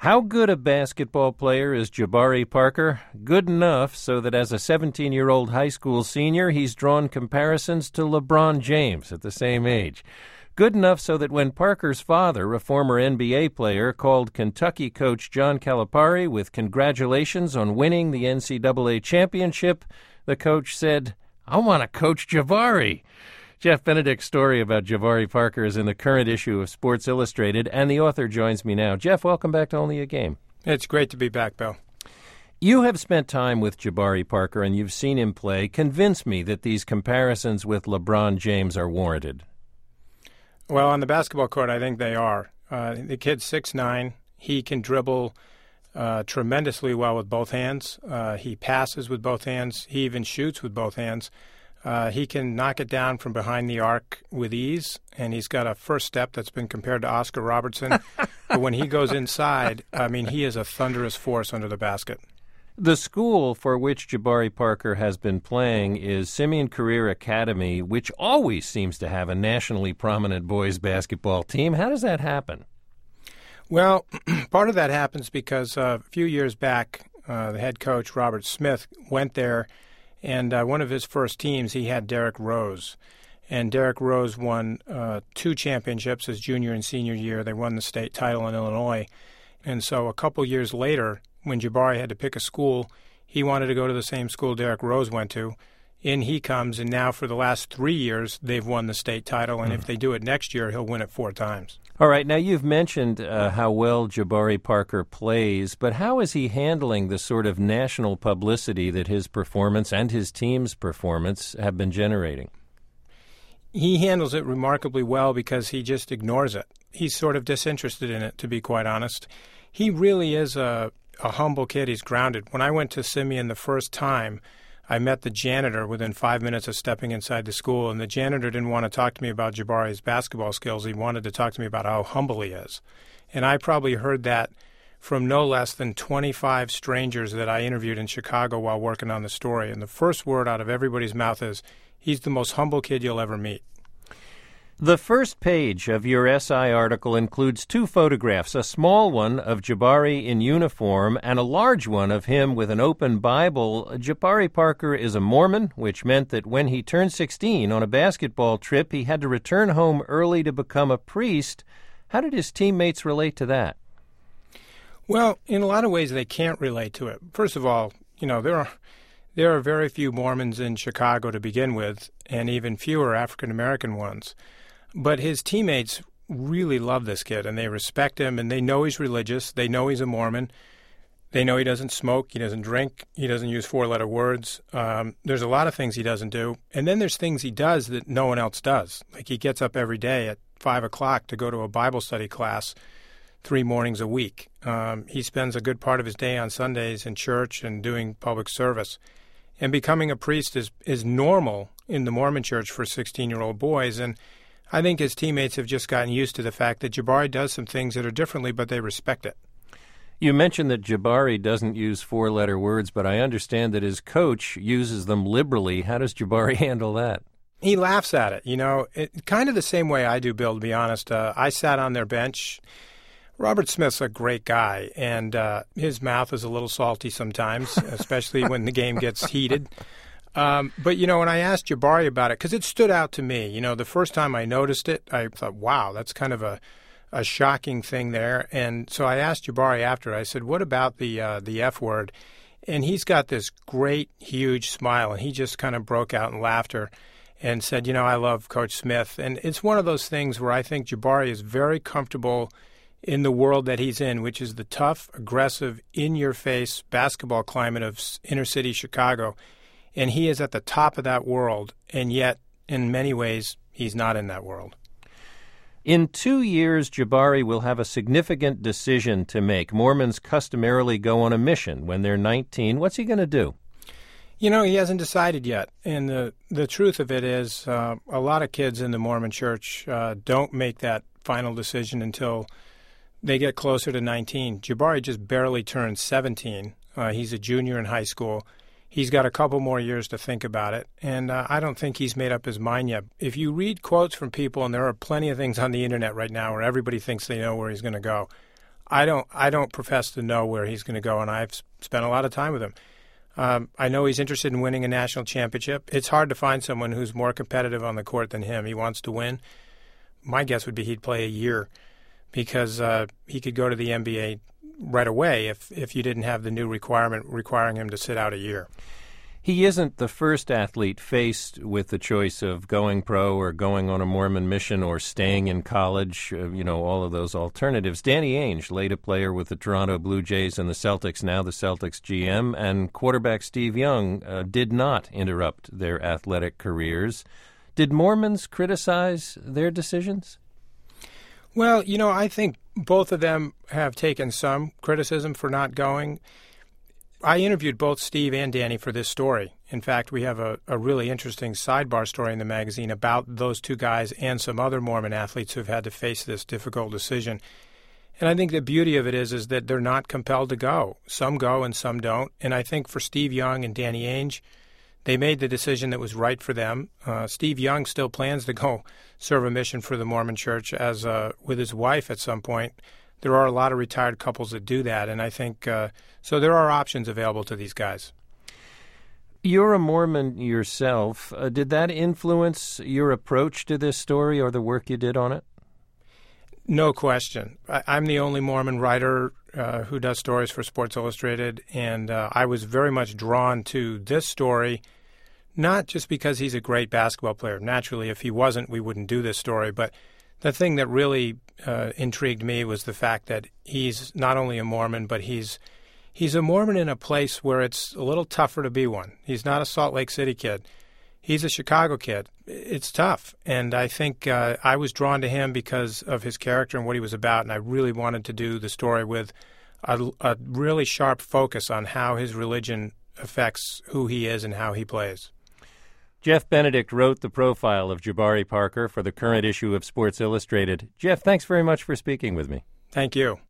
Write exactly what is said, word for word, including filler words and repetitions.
How good a basketball player is Jabari Parker? Good enough so that as a seventeen-year-old high school senior, he's drawn comparisons to LeBron James at the same age. Good enough so that when Parker's father, a former N B A player, called Kentucky coach John Calipari with congratulations on winning the N C double A championship, the coach said, "I want to coach Jabari." Jeff Benedict's story about Jabari Parker is in the current issue of Sports Illustrated, and the author joins me now. Jeff, welcome back to Only a Game. It's great to be back, Bill. You have spent time with Jabari Parker, and you've seen him play. Convince me that these comparisons with LeBron James are warranted. Well, on the basketball court, I think they are. Uh, the kid's six nine. He can dribble uh, tremendously well with both hands. Uh, he passes with both hands. He even shoots with both hands. Uh, he can knock it down from behind the arc with ease, and he's got a first step that's been compared to Oscar Robertson. But when he goes inside, I mean, he is a thunderous force under the basket. The school for which Jabari Parker has been playing is Simeon Career Academy, which always seems to have a nationally prominent boys basketball team. How does that happen? Well, part of that happens because uh, a few years back, uh, the head coach, Robert Smith, went there. And uh, one of his first teams, he had Derrick Rose. And Derrick Rose won uh, two championships his junior and senior year. They won the state title in Illinois. And so a couple years later, when Jabari had to pick a school, he wanted to go to the same school Derrick Rose went to. In he comes, and now for the last three years, they've won the state title. And mm. if they do it next year, he'll win it four times. All right, now you've mentioned uh, how well Jabari Parker plays, but how is he handling the sort of national publicity that his performance and his team's performance have been generating? He handles it remarkably well because he just ignores it. He's sort of disinterested in it, to be quite honest. He really is a, a humble kid. He's grounded. When I went to Simeon the first time, I met the janitor within five minutes of stepping inside the school, and the janitor didn't want to talk to me about Jabari's basketball skills. He wanted to talk to me about how humble he is. And I probably heard that from no less than twenty-five strangers that I interviewed in Chicago while working on the story. And the first word out of everybody's mouth is, he's the most humble kid you'll ever meet. The first page of your S I article includes two photographs, a small one of Jabari in uniform and a large one of him with an open Bible. Jabari Parker is a Mormon, which meant that when he turned sixteen on a basketball trip, he had to return home early to become a priest. How did his teammates relate to that? Well, in a lot of ways, they can't relate to it. First of all, you know, there are there are very few Mormons in Chicago to begin with, and even fewer African-American ones. But his teammates really love this kid, and they respect him, and they know he's religious. They know he's a Mormon. They know he doesn't smoke, he doesn't drink, he doesn't use four-letter words. Um, there's a lot of things he doesn't do. And then there's things he does that no one else does. Like he gets up every day at five o'clock to go to a Bible study class three mornings a week. Um, he spends a good part of his day on Sundays in church and doing public service. And becoming a priest is, is normal in the Mormon church for sixteen-year-old boys, and I think his teammates have just gotten used to the fact that Jabari does some things that are differently, but they respect it. You mentioned that Jabari doesn't use four-letter words, but I understand that his coach uses them liberally. How does Jabari handle that? He laughs at it, you know, it, kind of the same way I do, Bill, to be honest. Uh, I sat on their bench. Robert Smith's a great guy, and uh, his mouth is a little salty sometimes, especially when the game gets heated. Um, but, you know, when I asked Jabari about it, because it stood out to me, you know, the first time I noticed it, I thought, wow, that's kind of a, a shocking thing there. And so I asked Jabari after, I said, what about the uh, the F word? And he's got this great, huge smile, and he just kind of broke out in laughter and said, you know, I love Coach Smith. And it's one of those things where I think Jabari is very comfortable in the world that he's in, which is the tough, aggressive, in-your-face basketball climate of inner-city Chicago. And he is at the top of that world, and yet, in many ways, he's not in that world. In two years, Jabari will have a significant decision to make. Mormons customarily go on a mission when they're nineteen. What's he going to do? You know, he hasn't decided yet. And the, the truth of it is uh, a lot of kids in the Mormon church uh, don't make that final decision until they get closer to nineteen. Jabari just barely turned seventeen. Uh, he's a junior in high school. He's got a couple more years to think about it, and uh, I don't think he's made up his mind yet. If you read quotes from people, and there are plenty of things on the internet right now where everybody thinks they know where he's going to go, I don't I don't profess to know where he's going to go, and I've spent a lot of time with him. Um, I know he's interested in winning a national championship. It's hard to find someone who's more competitive on the court than him. He wants to win. My guess would be he'd play a year because uh, he could go to the N B A right away if, if you didn't have the new requirement requiring him to sit out a year. He isn't the first athlete faced with the choice of going pro or going on a Mormon mission or staying in college, uh, you know, all of those alternatives. Danny Ainge, late a player with the Toronto Blue Jays and the Celtics, now the Celtics G M, and quarterback Steve Young uh, did not interrupt their athletic careers. Did Mormons criticize their decisions? Well, you know, I think both of them have taken some criticism for not going. I interviewed both Steve and Danny for this story. In fact, we have a, a really interesting sidebar story in the magazine about those two guys and some other Mormon athletes who've had to face this difficult decision. And I think the beauty of it is, is that they're not compelled to go. Some go and some don't. And I think for Steve Young and Danny Ainge, they made the decision that was right for them. Uh, Steve Young still plans to go serve a mission for the Mormon Church as uh, with his wife at some point. There are a lot of retired couples that do that, and I think uh, so there are options available to these guys. You're a Mormon yourself. Uh, did that influence your approach to this story or the work you did on it? No question. I, I'm the only Mormon writer uh, who does stories for Sports Illustrated, and uh, I was very much drawn to this story, not just because he's a great basketball player. Naturally, if he wasn't, we wouldn't do this story, but the thing that really uh, intrigued me was the fact that he's not only a Mormon, but he's he's a Mormon in a place where it's a little tougher to be one. He's not a Salt Lake City kid. He's a Chicago kid. It's tough. And I think uh, I was drawn to him because of his character and what he was about, and I really wanted to do the story with a, a really sharp focus on how his religion affects who he is and how he plays. Jeff Benedict wrote the profile of Jabari Parker for the current issue of Sports Illustrated. Jeff, thanks very much for speaking with me. Thank you.